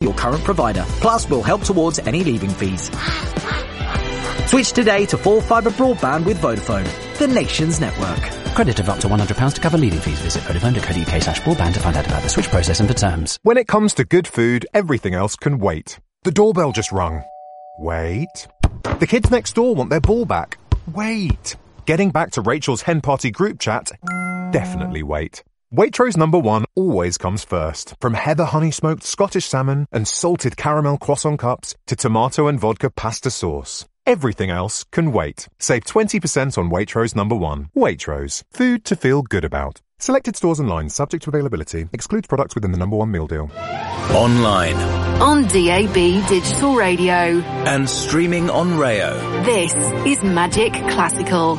your current provider. Plus, we'll help towards any leaving fees. Switch today to full fibre broadband with Vodafone, the nation's network. Credit of up to £100 to cover leading fees. Visit vodafone.co.uk/broadband to find out about the switch process and for terms. When it comes to good food, everything else can wait. The doorbell just rung. Wait. The kids next door want their ball back. Wait. Getting back to Rachel's hen party group chat. Definitely wait. Waitrose #1 always comes first. From heather honey smoked Scottish salmon and salted caramel croissant cups to tomato and vodka pasta sauce. Everything else can wait. Save 20% on Waitrose #1. Waitrose. Food to feel good about. Selected stores and lines subject to availability. Excludes products within the #1 meal deal. Online. On DAB Digital Radio. And streaming on Rayo. This is Magic Classical.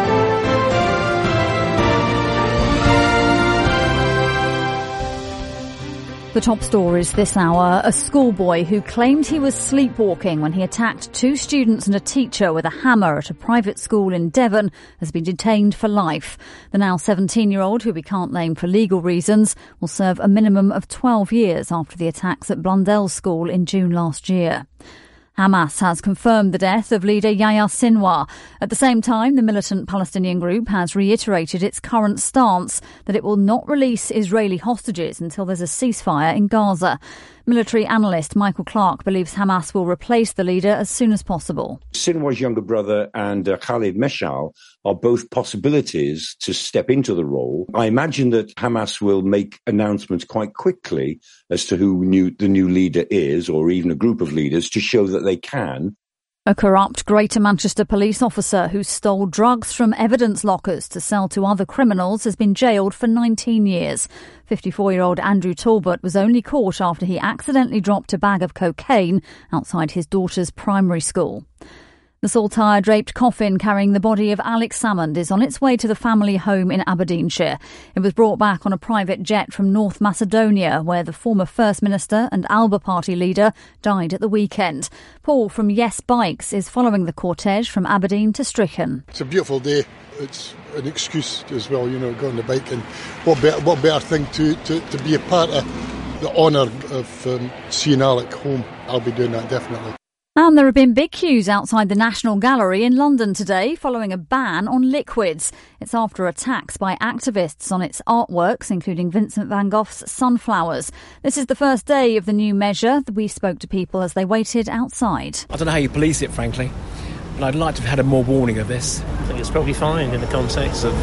The top stories this hour. A schoolboy who claimed he was sleepwalking when he attacked 2 students and a teacher with a hammer at a private school in Devon has been detained for life. The now 17-year-old, who we can't name for legal reasons, will serve a minimum of 12 years after the attacks at Blundell School in June last year. Hamas has confirmed the death of leader Yahya Sinwar. At the same time, the militant Palestinian group has reiterated its current stance that it will not release Israeli hostages until there's a ceasefire in Gaza. Military analyst Michael Clark believes Hamas will replace the leader as soon as possible. Sinwar's younger brother and Khalid Meshal are both possibilities to step into the role. I imagine that Hamas will make announcements quite quickly as to who the new leader is, or even a group of leaders, to show that they can. A corrupt Greater Manchester police officer who stole drugs from evidence lockers to sell to other criminals has been jailed for 19 years. 54-year-old Andrew Talbot was only caught after he accidentally dropped a bag of cocaine outside his daughter's primary school. The saltire draped coffin carrying the body of Alex Salmond is on its way to the family home in Aberdeenshire. It was brought back on a private jet from North Macedonia, where the former First Minister and Alba Party leader died at the weekend. Paul from Yes Bikes is following the cortege from Aberdeen to Strichen. It's a beautiful day. It's an excuse as well, go on the bike, and what better thing to be a part of the honour of seeing Alec home. I'll be doing that definitely. And there have been big queues outside the National Gallery in London today following a ban on liquids. It's after attacks by activists on its artworks, including Vincent van Gogh's Sunflowers. This is the first day of the new measure. We spoke to people as they waited outside. I don't know how you police it, frankly, but I'd like to have had a more warning of this. I think it's probably fine in the context of,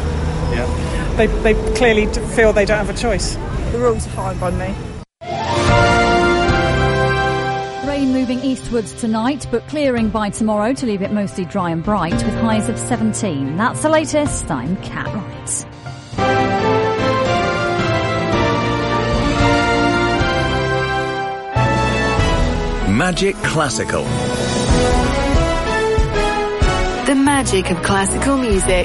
They clearly feel they don't have a choice. The rules are fine by me. Rain moving eastwards tonight, but clearing by tomorrow to leave it mostly dry and bright with highs of 17. That's the latest. I'm Kat Wright. Magic Classical. The magic of classical music.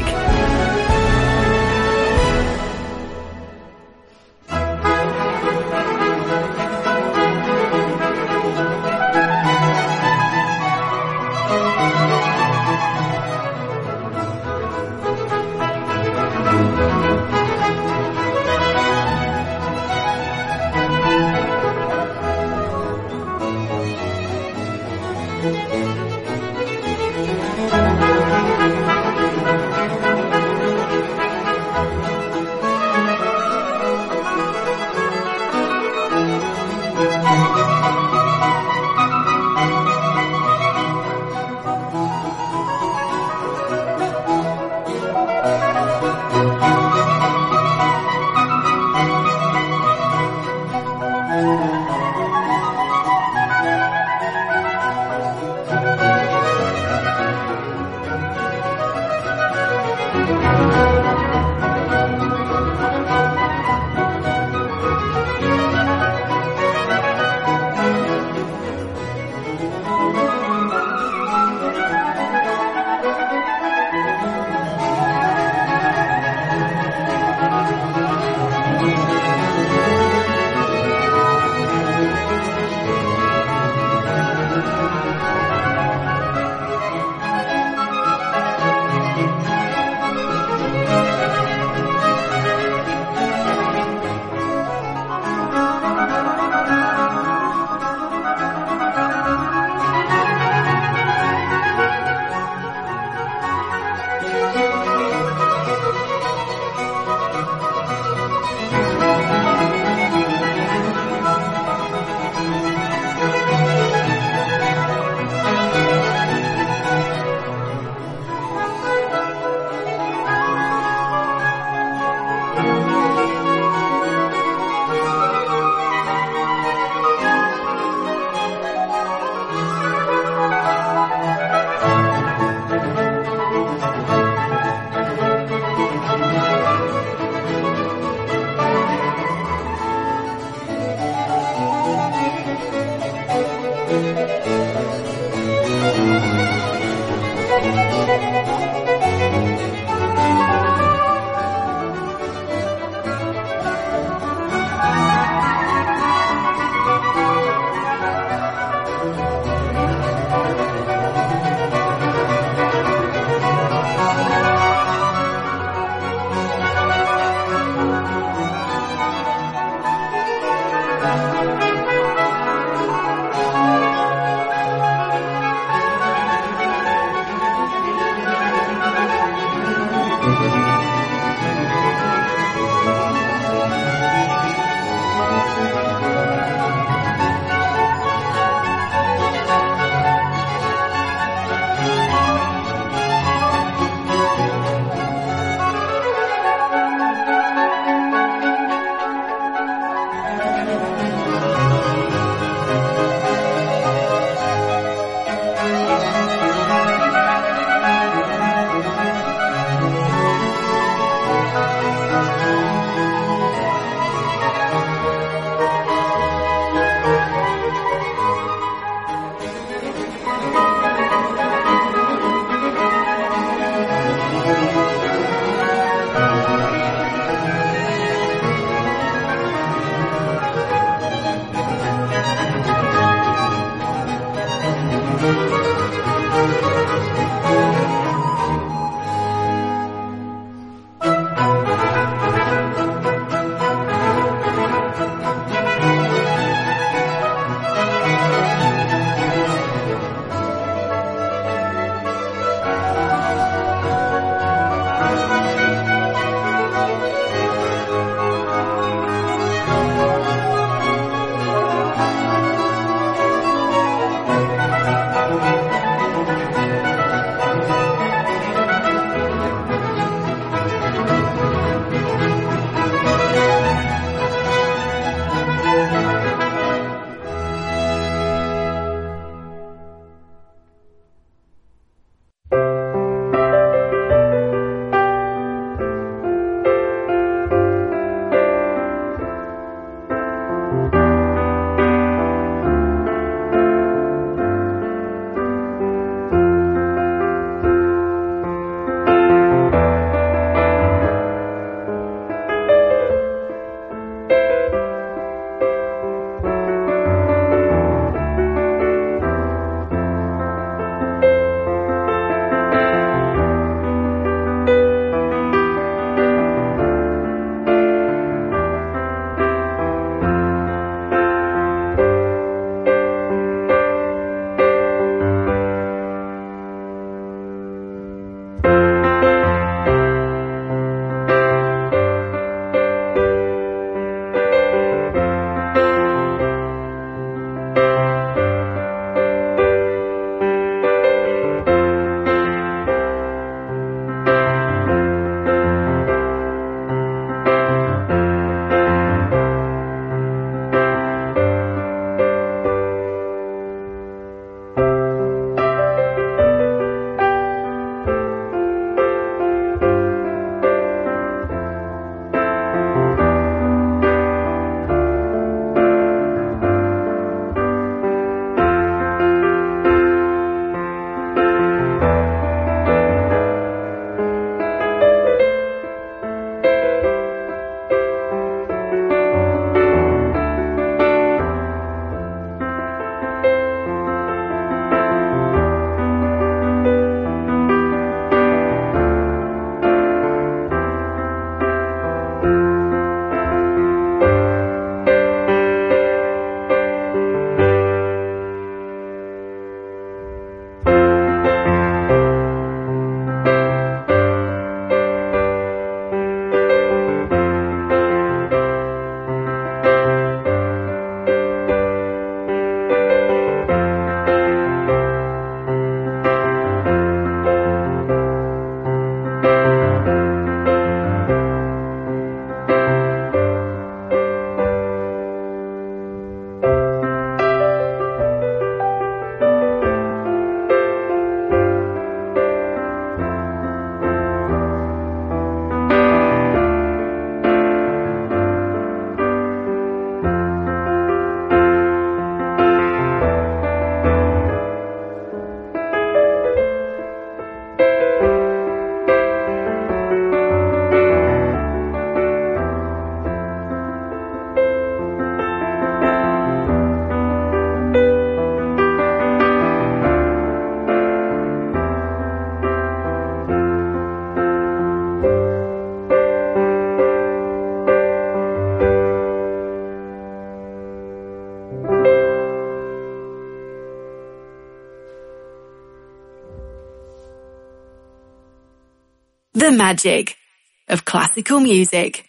The magic of classical music.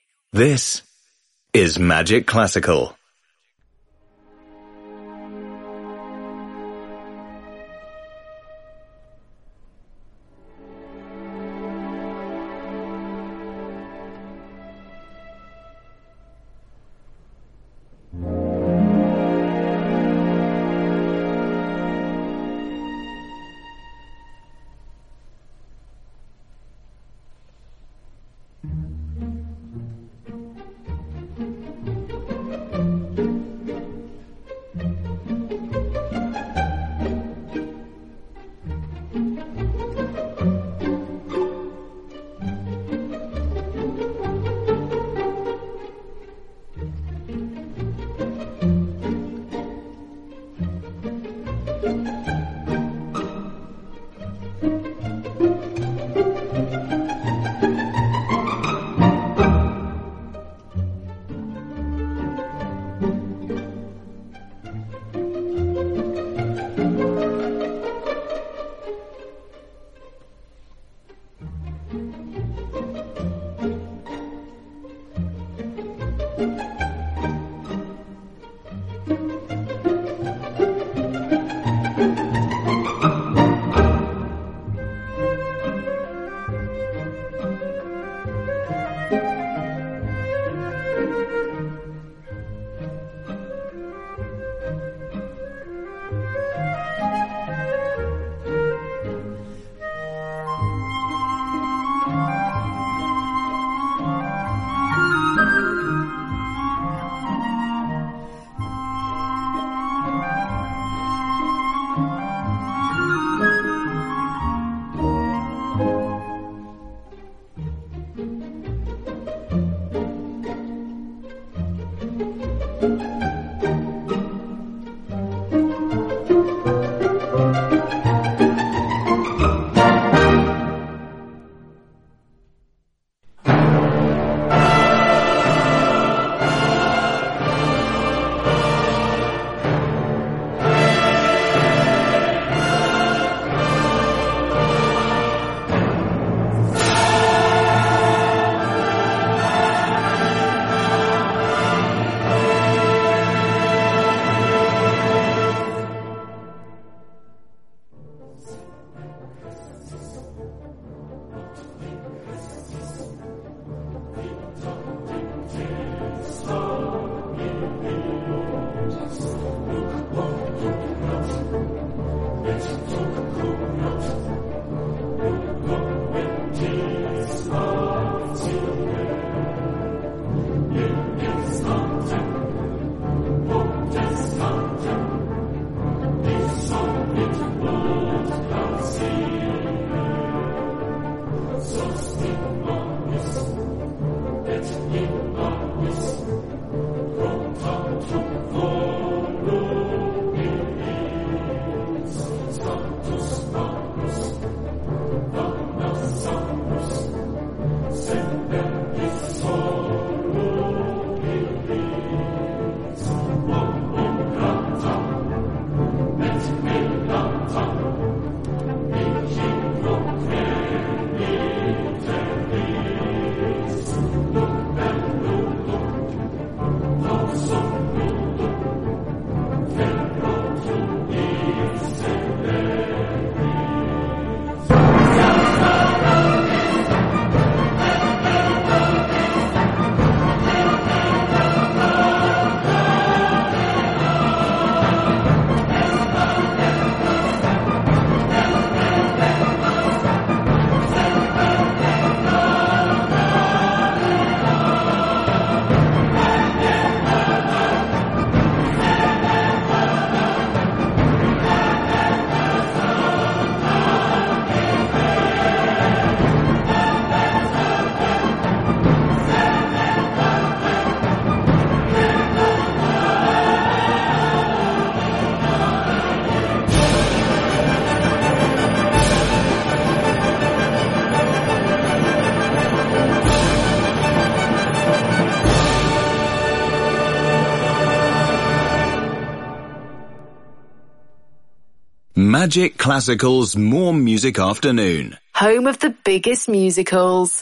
This is Magic Classical. Magic Classical's More Music Afternoon. home of the biggest musicals.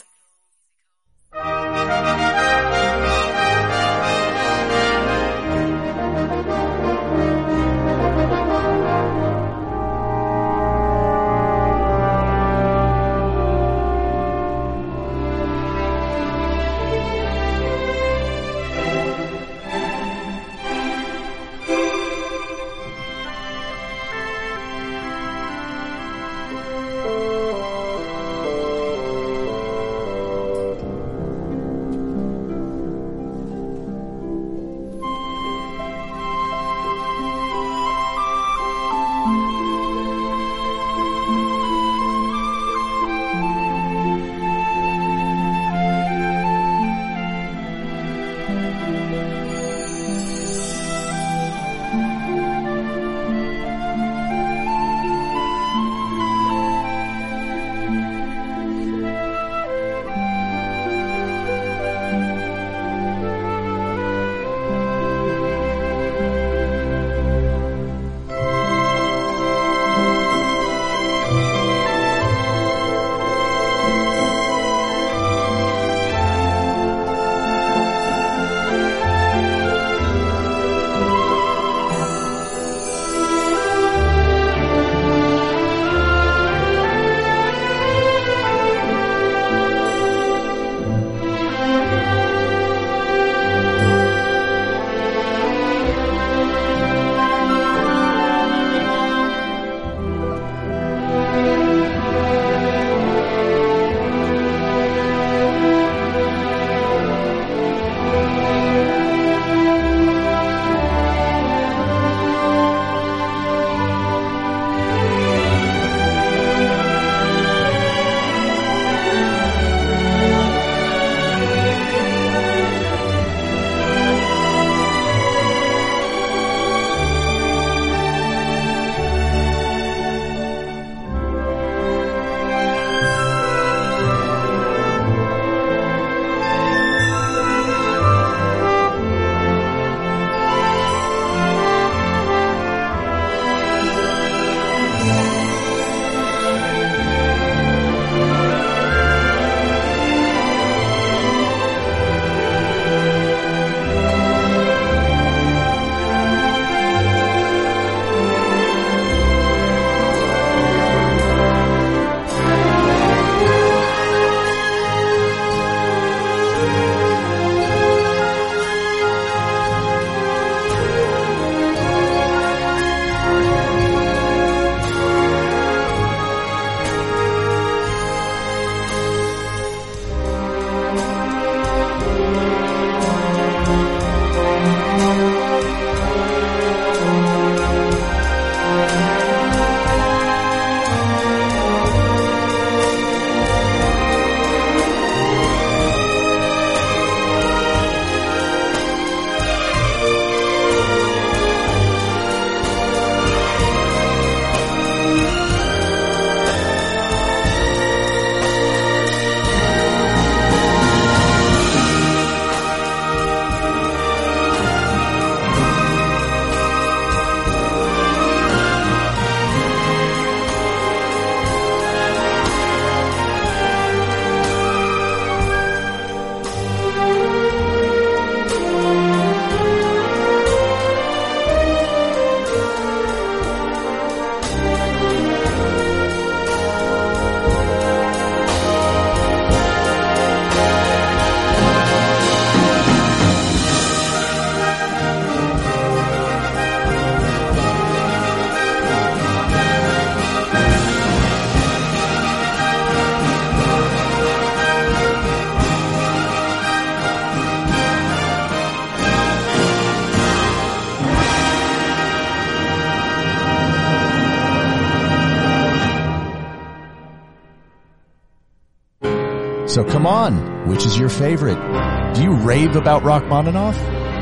So come on, which is your favorite? Do you rave about Rachmaninoff?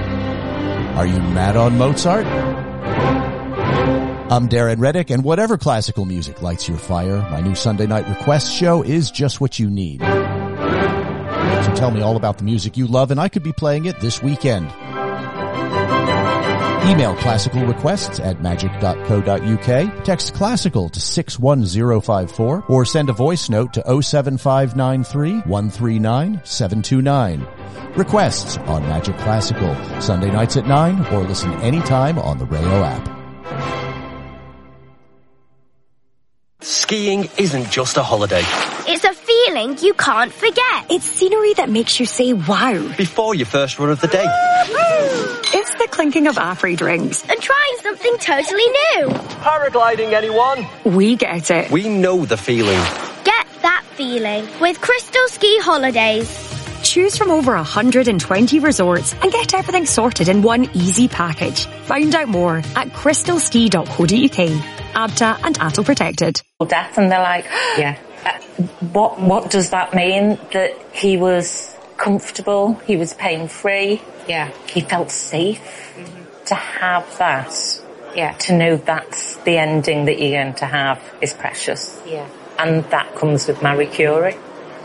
Are you mad on Mozart? I'm Darren Reddick, and whatever classical music lights your fire, my new Sunday night request show is just what you need. So tell me all about the music you love, and I could be playing it this weekend. Email classical requests at magic.co.uk, text classical to 61054, or send a voice note to 07593 139 729. Requests on Magic Classical, Sunday nights at 9, or listen anytime on the Rayo app. Skiing isn't just a holiday. It's a feeling you can't forget. It's scenery that makes you say wow. Before your first run of the day. It's the clinking of Afri drinks. And trying something totally new. Paragliding, anyone? We get it. We know the feeling. Get that feeling with Crystal Ski Holidays. Choose from over 120 resorts and get everything sorted in one easy package. Find out more at crystalski.co.uk. ABTA and ATOL protected. Death, and they're like, yeah, what does that mean? That he was comfortable, he was pain-free, yeah, he felt safe. To have that, yeah, to know that's the ending that you're going to have is precious. Yeah. And that comes with Marie Curie.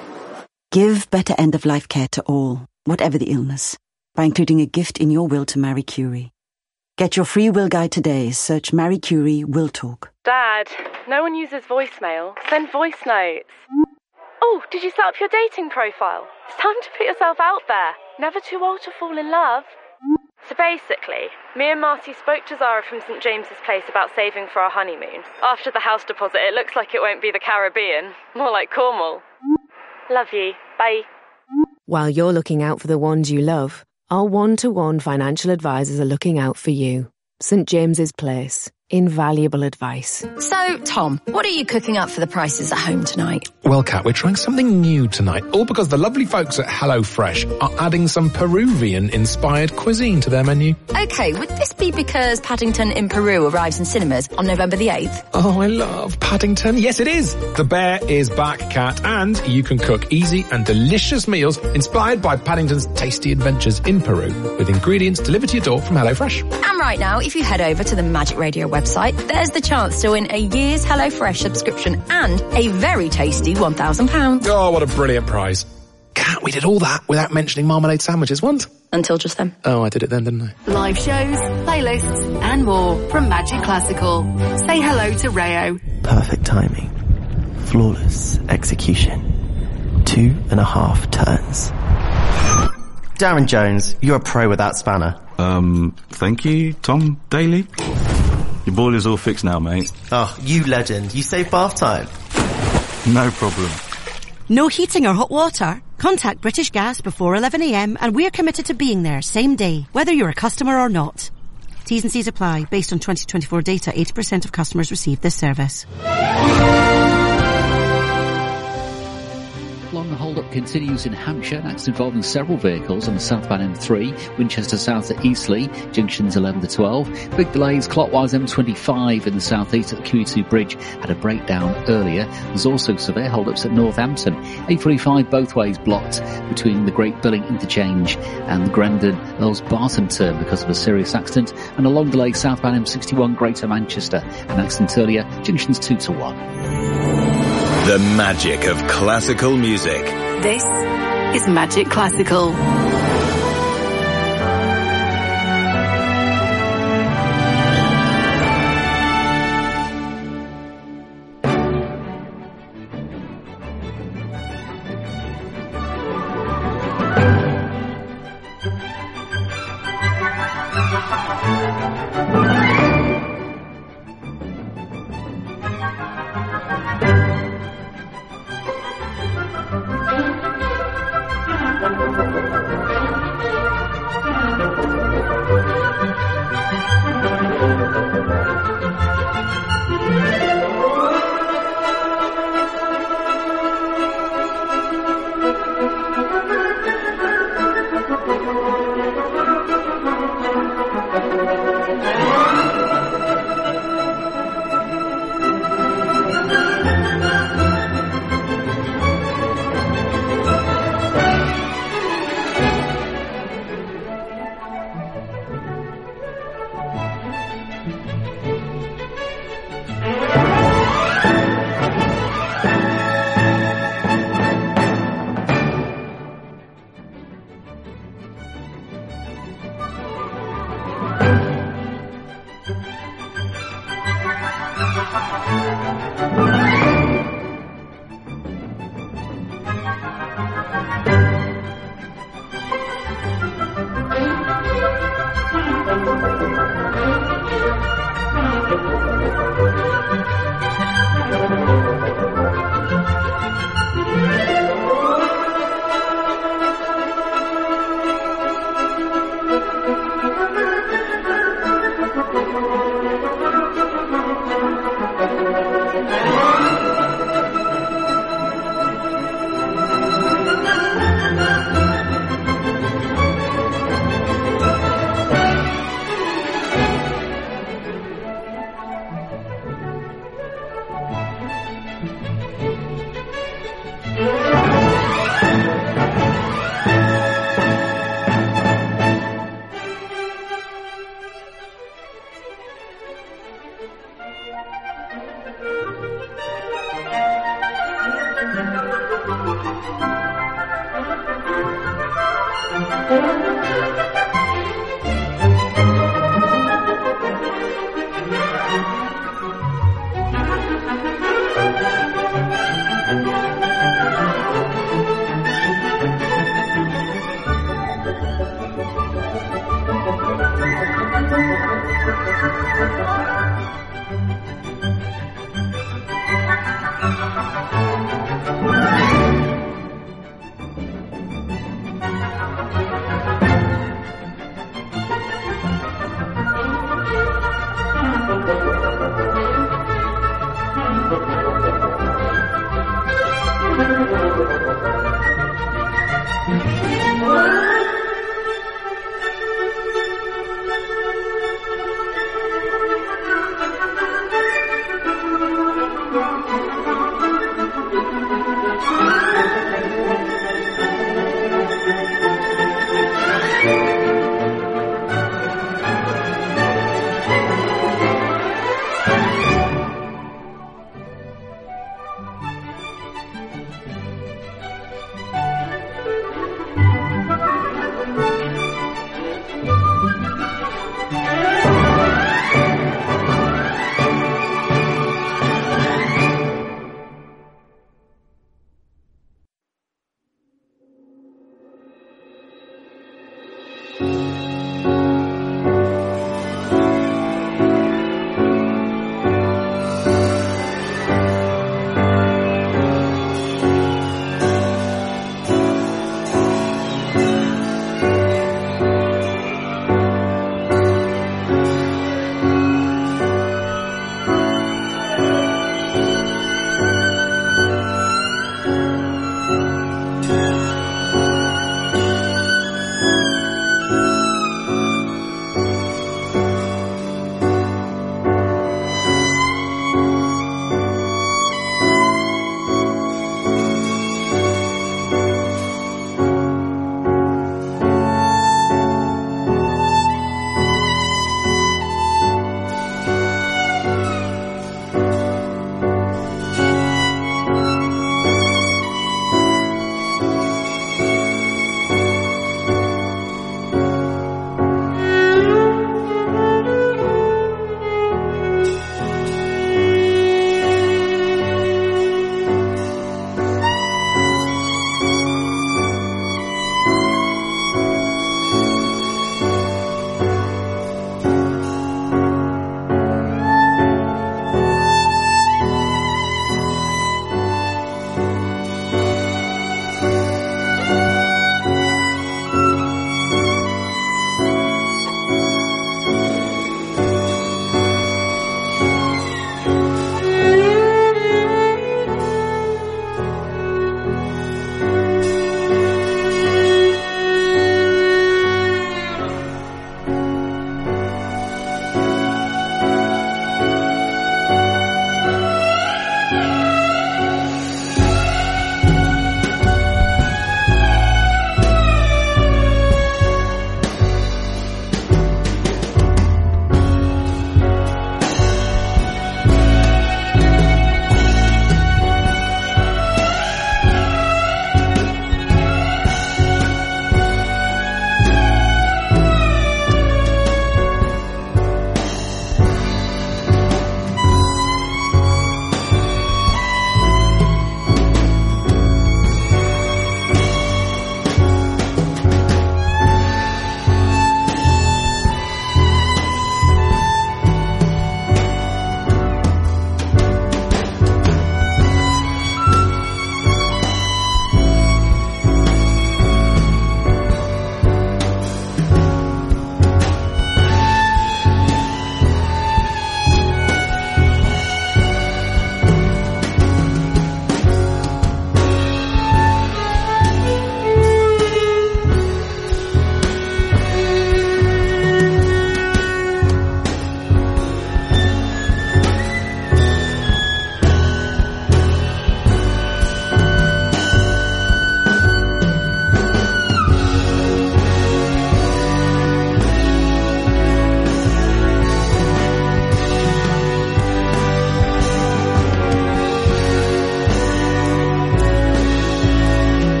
Give better end-of-life care to all, whatever the illness, by including a gift in your will to Marie Curie. Get your free will guide today. Search Marie Curie Will Talk. Dad, no one uses voicemail. Send voice notes. Oh, did you set up your dating profile? It's time to put yourself out there. Never too old to fall in love. So basically, me and Marty spoke to Zara from St James's Place about saving for our honeymoon. After the house deposit, it looks like it won't be the Caribbean. More like Cornwall. Love you. Bye. While you're looking out for the ones you love, our one-to-one financial advisors are looking out for you. St James's Place. Invaluable advice. So, Tom, what are you cooking up for the prices at home tonight? Well, Kat, we're trying something new tonight, all because the lovely folks at HelloFresh are adding some Peruvian-inspired cuisine to their menu. Okay, would this be because Paddington in Peru arrives in cinemas on November the 8th? Oh, I love Paddington. Yes, it is. The bear is back, Kat, and you can cook easy and delicious meals inspired by Paddington's tasty adventures in Peru, with ingredients delivered to your door from HelloFresh. And right now, if you head over to the Magic Radio website, there's the chance to win a year's HelloFresh subscription and a very tasty £1,000. Oh, what a brilliant prize. Kat, we did all that without mentioning marmalade sandwiches once. Until just then. Oh, I did it then, didn't I? Live shows, playlists, and more from Magic Classical. Say hello to Rayo. Perfect timing. Flawless execution. 2.5 turns. Darren Jones, you're a pro with that spanner. Thank you, Tom Daly. Your boiler's all fixed now, mate. Oh, you legend. You save bath time. No problem. No heating or hot water? Contact British Gas before 11 a.m. and we're committed to being there same day, whether you're a customer or not. T's and C's apply. Based on 2024 data, 80% of customers receive this service. Long hold-up continues in Hampshire. That's involving several vehicles on the southbound M3, Winchester South at Eastleigh, junctions 11 to 12. Big delays clockwise M25 in the southeast at the QE2 bridge. Had a breakdown earlier. There's also severe hold-ups at Northampton. A45 both ways blocked between the Great Billing interchange and the Grendon Earls Barton turn because of a serious accident. And a long delay southbound M61 Greater Manchester. An accident earlier, junctions 2 to 1. The magic of classical music. This is Magic Classical.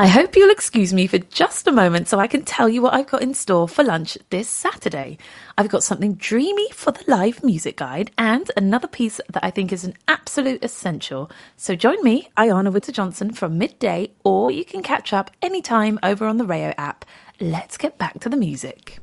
I hope you'll excuse me for just a moment so I can tell you what I've got in store for lunch this Saturday. I've got something dreamy for the live music guide and another piece that I think is an absolute essential. So join me, Ayana Winter-Johnson, from midday, or you can catch up anytime over on the Rayo app. Let's get back to the music.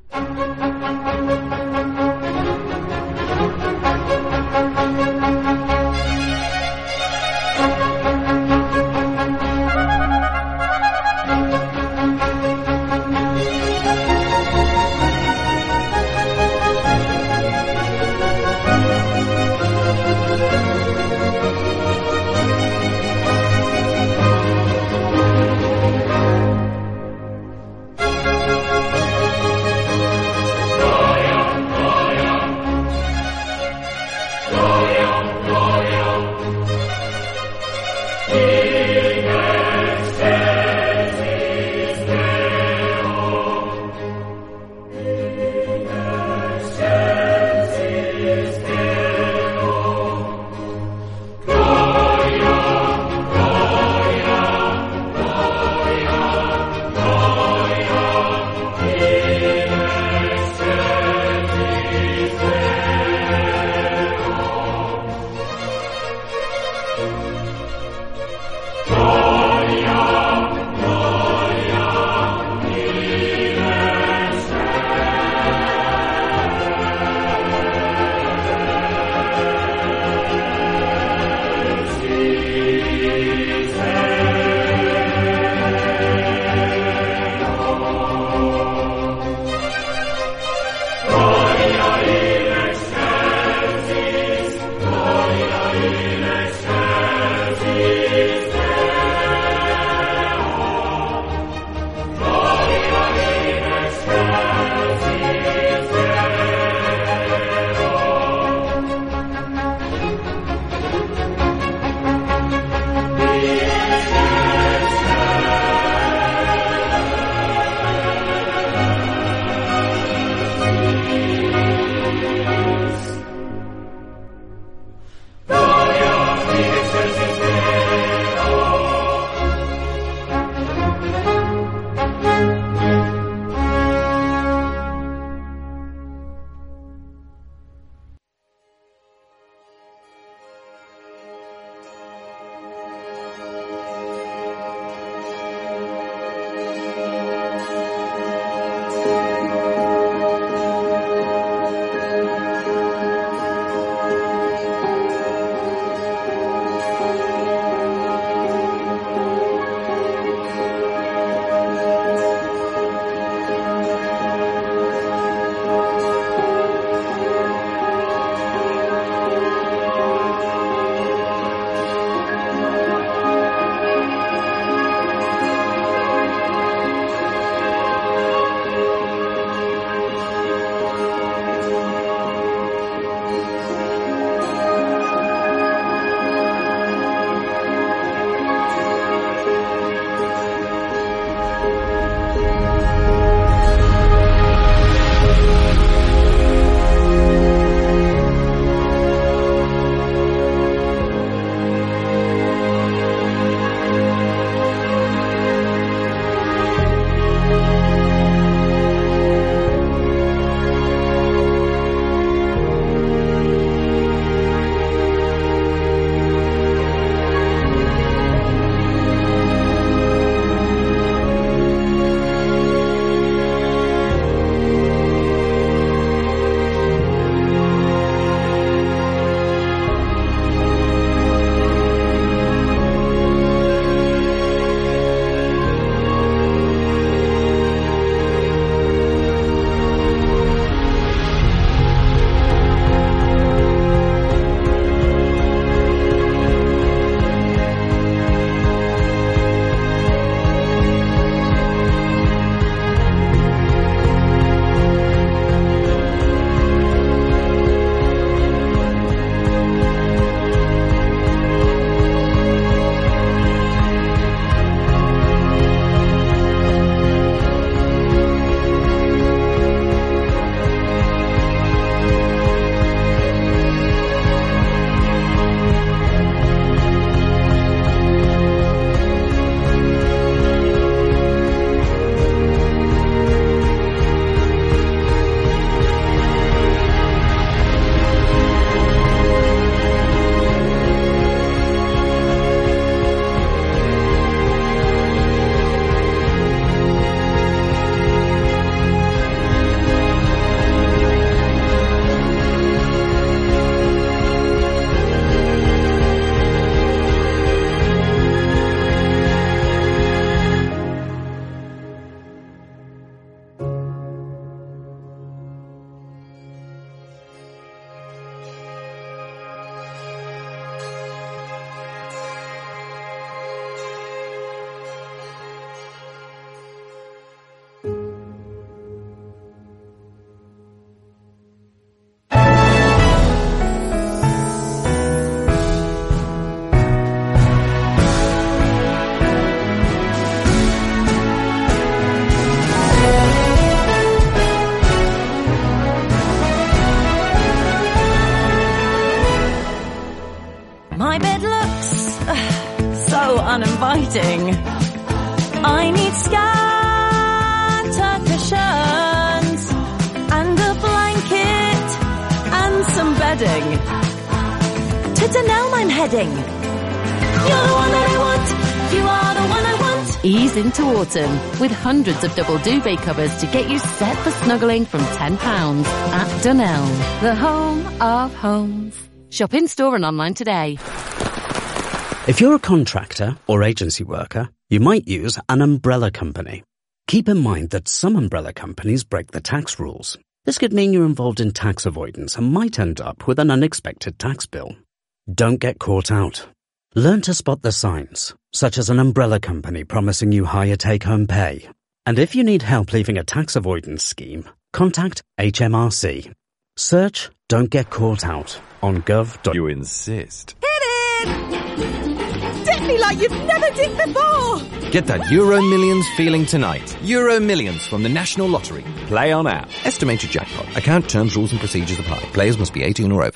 My bed looks so uninviting. I need scatter cushions and a blanket and some bedding. To Dunelm I'm heading. You're the one that I want. You are the one I want. Ease into autumn with hundreds of double duvet covers to get you set for snuggling from £10 at Dunelm, the home of homes. Shop in store and online today. If you're a contractor or agency worker, you might use an umbrella company. Keep in mind that some umbrella companies break the tax rules. This could mean you're involved in tax avoidance and might end up with an unexpected tax bill. Don't get caught out. Learn to spot the signs, such as an umbrella company promising you higher take-home pay. And if you need help leaving a tax avoidance scheme, contact HMRC. Search Don't Get Caught Out on gov. You insist. Hit it! Dip me like you've never dipped before! Get that Euro Millions feeling tonight. Euro Millions from the National Lottery. Play on app. Estimated jackpot. Account terms, rules and procedures apply. Players must be 18 or over.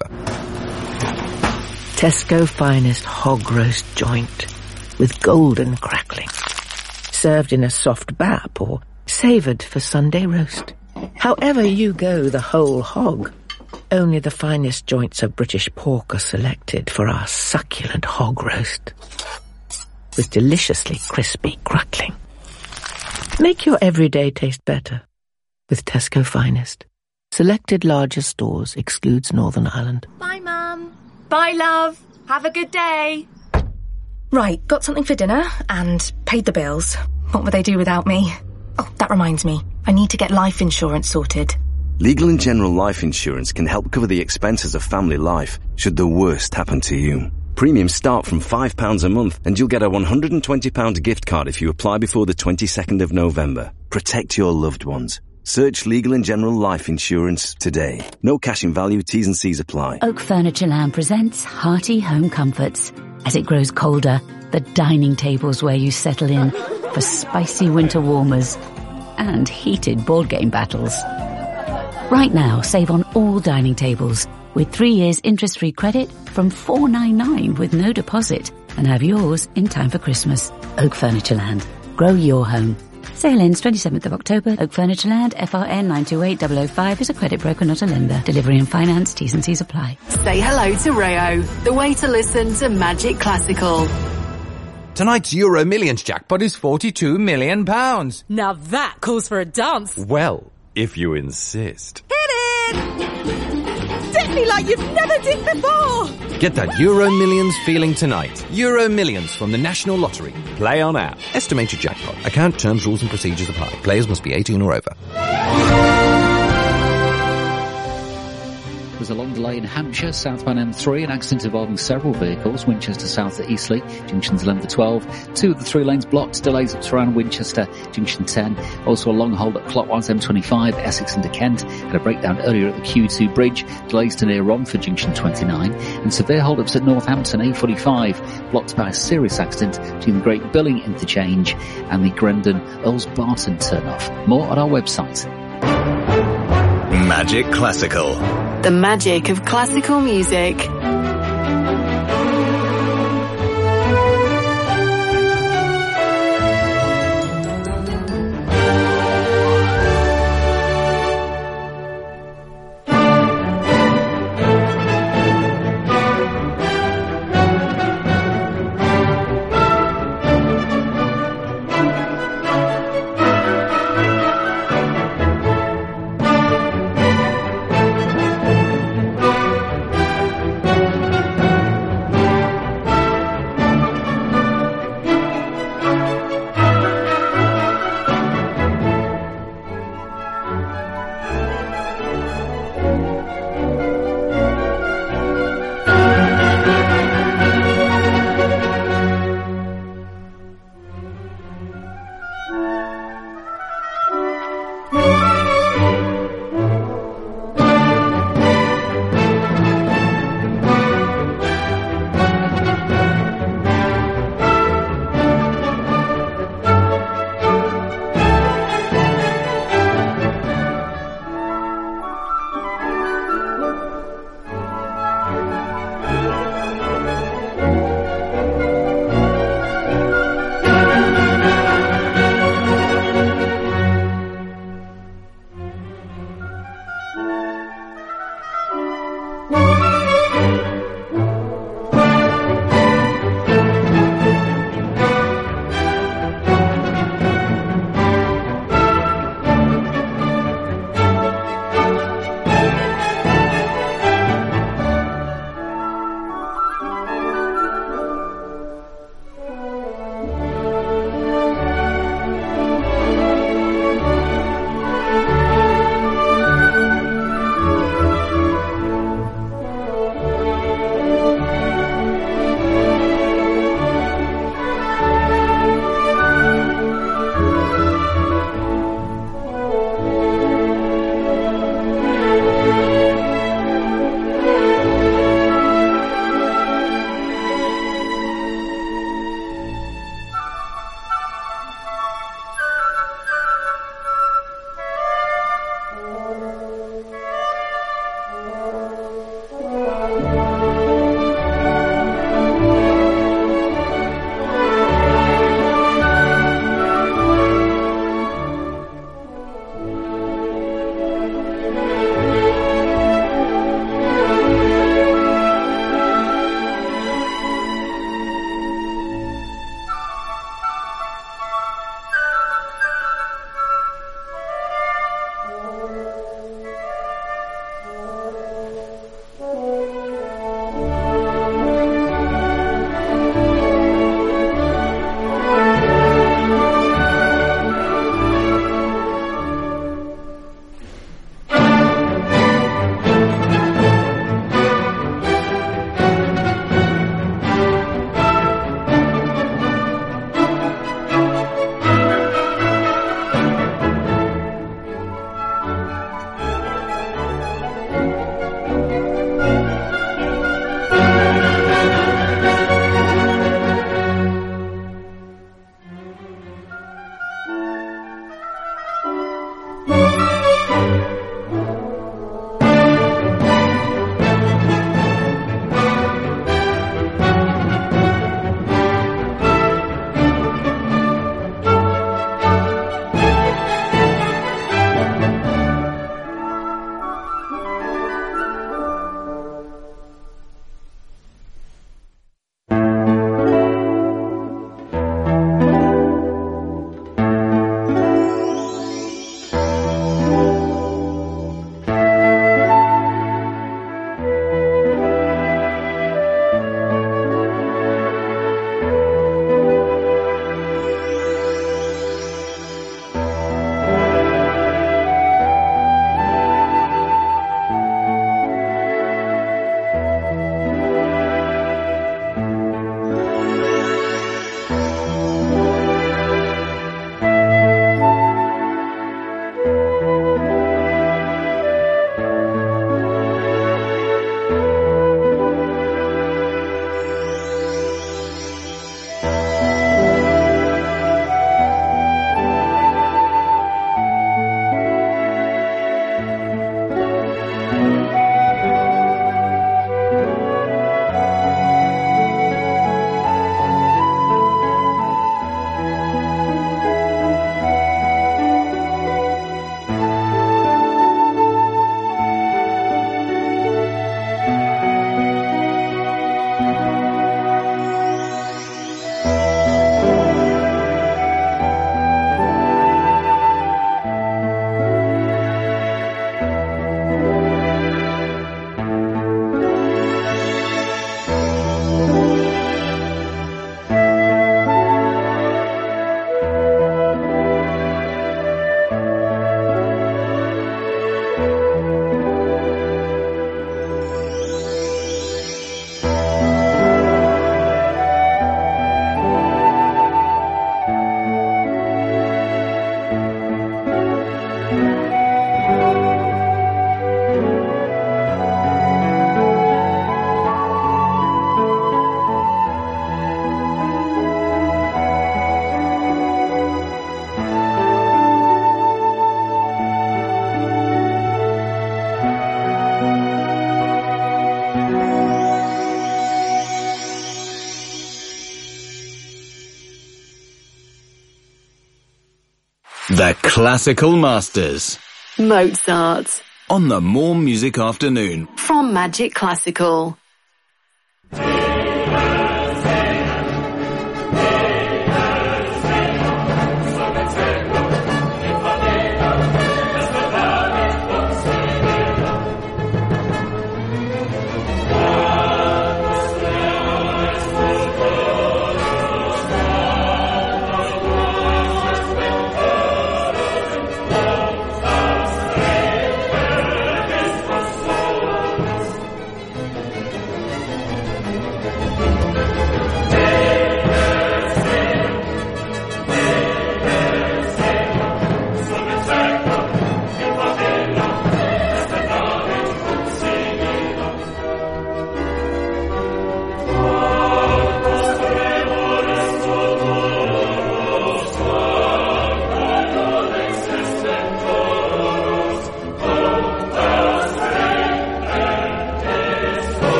Tesco Finest hog roast joint with golden crackling. Served in a soft bap or savoured for Sunday roast. However you go the whole hog, only the finest joints of British pork are selected for our succulent hog roast. With deliciously crispy crackling. Make your everyday taste better with Tesco Finest. Selected larger stores excludes Northern Ireland. Bye, Mum. Bye, love. Have a good day. Right, got something for dinner and paid the bills. What would they do without me? Oh, that reminds me. I need to get life insurance sorted. Legal & General Life Insurance can help cover the expenses of family life should the worst happen to you. Premiums start from £5 a month and you'll get a £120 gift card if you apply before the 22nd of November. Protect your loved ones. Search Legal & General Life Insurance today. No cash in value, T's and C's apply. Oak Furnitureland presents hearty home comforts. As it grows colder, the dining tables where you settle in for spicy winter warmers and heated board game battles. Right now, save on all dining tables with 3 years interest-free credit from $4.99 with no deposit and have yours in time for Christmas. Oak Furnitureland. Grow your home. Sale ends 27th of October. Oak Furnitureland, FRN 928005 is a credit broker, not a lender. Delivery and finance, T's and C's apply. Say hello to Rayo, the way to listen to Magic Classical. Tonight's Euro Millions jackpot is £42 million. Now that calls for a dance. Well, if you insist. Hit it! Dip me like you've never dipped before! Get that Euro Millions feeling tonight. Euro Millions from the National Lottery. Play on app. Estimated jackpot. Account terms, rules and procedures apply. Players must be 18 or over. There's a long delay in Hampshire, southbound M3, an accident involving several vehicles, Winchester south at Eastleigh, junctions 11 to 12. 2 of the 3 lanes blocked, delays up to around Winchester, junction 10. Also a long hold at clockwise M25, Essex into Kent. Had a breakdown earlier at the Q2 bridge, delays to near Romford, junction 29. And severe hold-ups at Northampton, A45, blocked by a serious accident between the Great Billing interchange and the Grendon Earls Barton turn-off. More at our website. Magic Classical. The magic of classical music. The Classical Masters. Mozart. On the More Music Afternoon. From Magic Classical.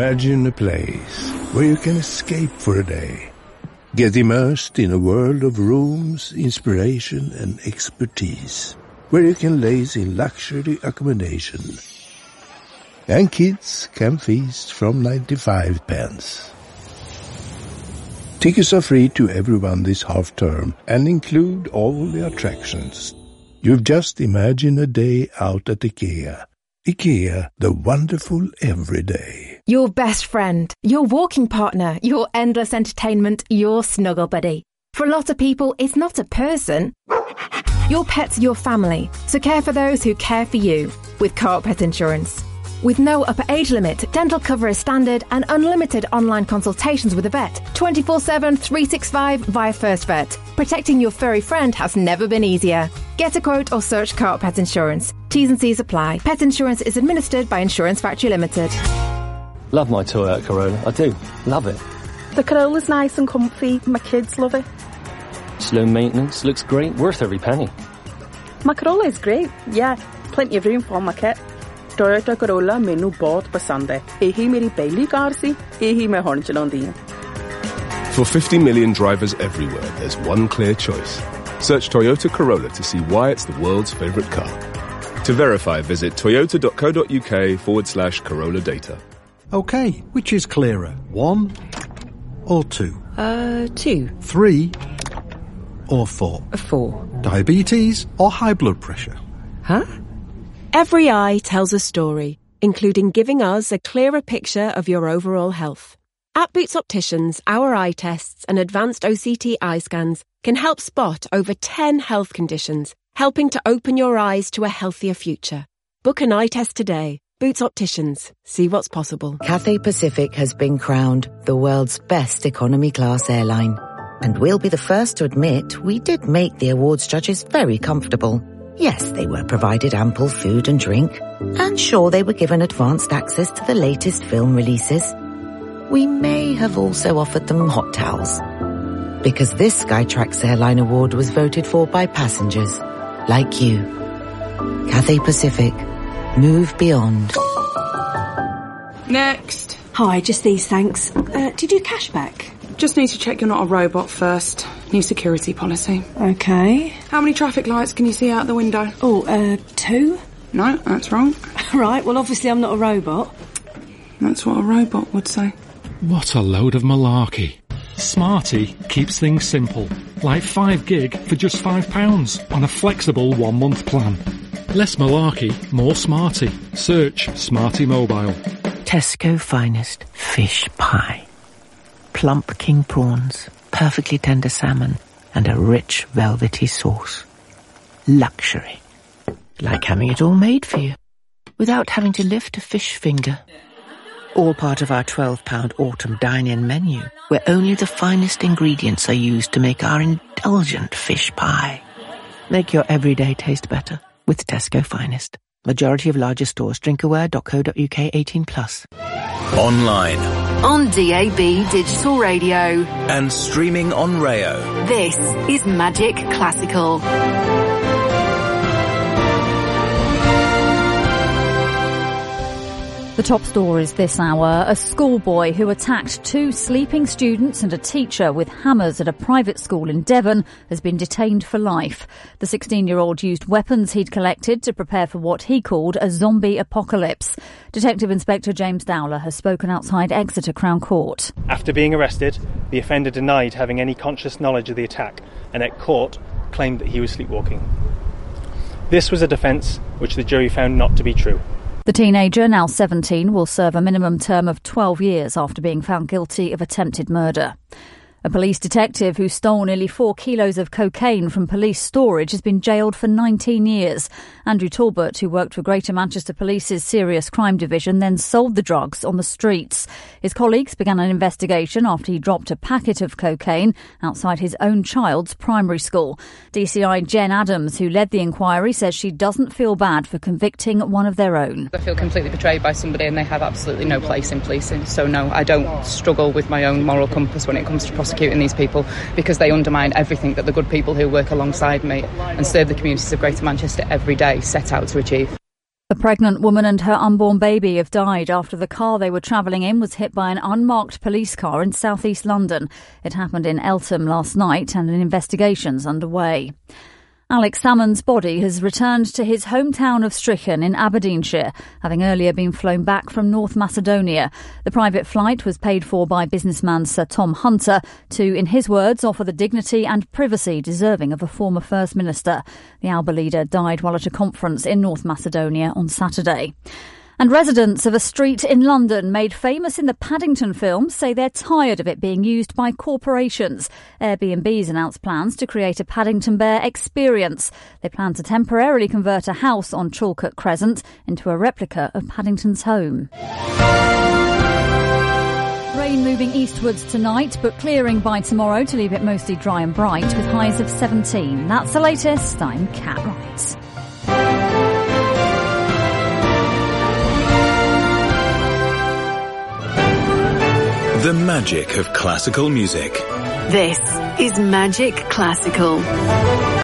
Imagine a place where you can escape for a day. Get immersed in a world of rooms, inspiration and expertise, where you can laze in luxury accommodation. And kids can feast from 95 pence. Tickets are free to everyone this half-term and include all the attractions. You've just imagined a day out at IKEA. IKEA, the wonderful everyday. Your best friend, your walking partner, your endless entertainment, your snuggle buddy. For a lot of people, it's not a person. Your pet's your family, so care for those who care for you with Co-op Pet Insurance. With no upper age limit, dental cover is standard and unlimited online consultations with a vet, 24/7, 365 via First Vet. Protecting your furry friend has never been easier. Get a quote or search Co-op Pet Insurance. T's and C's apply. Pet insurance is administered by Insurance Factory Limited. Love my Toyota Corolla. I do. Love it. The Corolla's nice and comfy. My kids love it. Slow maintenance. Looks great. Worth every penny. My Corolla is great. Yeah, plenty of room for my kit. Toyota Corolla मैनू बहुत पसंद है. यही मेरी पहली car सी. यही मैं हुण चलाउंदी हां. For 50 million drivers everywhere, there's one clear choice. Search Toyota Corolla to see why it's the world's favourite car. To verify, visit toyota.co.uk/Corolla data. Okay, which is clearer, 1 or 2? 2. 3 or 4? 4. Diabetes or high blood pressure? Huh? Every eye tells a story, including giving us a clearer picture of your overall health. At Boots Opticians, our eye tests and advanced OCT eye scans can help spot over 10 health conditions, helping to open your eyes to a healthier future. Book an eye test today. Boots Opticians. See what's possible. Cathay Pacific has been crowned the world's best economy class airline. And we'll be the first to admit we did make the awards judges very comfortable. Yes, they were provided ample food and drink, and sure, they were given advanced access to the latest film releases. We may have also offered them hot towels. Because this Skytrax Airline Award was voted for by passengers like you. Cathay Pacific. Move beyond. Next. Hi, just these, thanks. Do you do cashback? Just need to check you're not a robot first. New security policy. Okay. How many traffic lights can you see out the window? 2. No, that's wrong. Right, well obviously I'm not a robot. That's what a robot would say. What a load of malarkey. Smarty keeps things simple. Like 5 gig for just £5 on a flexible 1-month plan. Less malarkey, more smarty. Search Smarty Mobile. Tesco Finest Fish Pie. Plump king prawns, perfectly tender salmon, and a rich velvety sauce. Luxury. Like having it all made for you, without having to lift a fish finger. All part of our £12 autumn dine-in menu, where only the finest ingredients are used to make our indulgent fish pie. Make your everyday taste better with Tesco Finest. Majority of larger stores. Drinkaware.co.uk 18+. Online. On DAB Digital Radio. And streaming on Rayo. This is Magic Classical. The top stories this hour. A schoolboy who attacked 2 sleeping students and a teacher with hammers at a private school in Devon has been detained for life. The 16-year-old used weapons he'd collected to prepare for what he called a zombie apocalypse. Detective Inspector James Dowler has spoken outside Exeter Crown Court. After being arrested, the offender denied having any conscious knowledge of the attack and at court claimed that he was sleepwalking. This was a defence which the jury found not to be true. The teenager, now 17, will serve a minimum term of 12 years after being found guilty of attempted murder. A police detective who stole nearly 4 kilos of cocaine from police storage has been jailed for 19 years. Andrew Talbot, who worked for Greater Manchester Police's Serious Crime Division, then sold the drugs on the streets. His colleagues began an investigation after he dropped a packet of cocaine outside his own child's primary school. DCI Jen Adams, who led the inquiry, says she doesn't feel bad for convicting one of their own. I feel completely betrayed by somebody and they have absolutely no place in policing. So no, I don't struggle with my own moral compass when it comes to prosecuting these people, because they undermine everything that the good people who work alongside me and serve the communities of Greater Manchester every day set out to achieve. A pregnant woman and her unborn baby have died after the car they were travelling in was hit by an unmarked police car in south-east London. It happened in Eltham last night and an investigation's underway. Alex Salmond's body has returned to his hometown of Strichen in Aberdeenshire, having earlier been flown back from North Macedonia. The private flight was paid for by businessman Sir Tom Hunter to, in his words, offer the dignity and privacy deserving of a former First Minister. The ALBA leader died while at a conference in North Macedonia on Saturday. And residents of a street in London made famous in the Paddington film say they're tired of it being used by corporations. Airbnb's announced plans to create a Paddington Bear experience. They plan to temporarily convert a house on Chalkett Crescent into a replica of Paddington's home. Rain moving eastwards tonight, but clearing by tomorrow to leave it mostly dry and bright with highs of 17. That's the latest. I'm Kat Wright. The magic of classical music. This is Magic Classical.